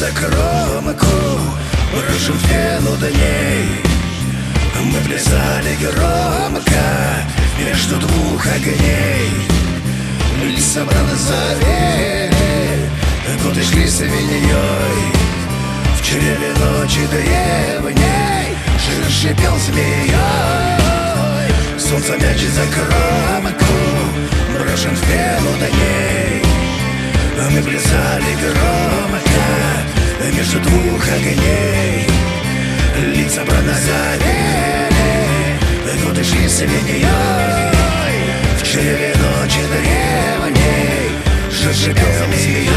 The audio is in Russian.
за кромку, бросим в пену дней. Мы плясали громко между двух огней. Лица браны завели, годы шли свиньей. В чреве ночи древней жир шипел змеей. Солнце мячит за кромку, брошен в пену дней. Мы плясали громко между двух огней. Лица пронозавели, годы шли свиньей. В чреве ночи древней жир шипел змеей.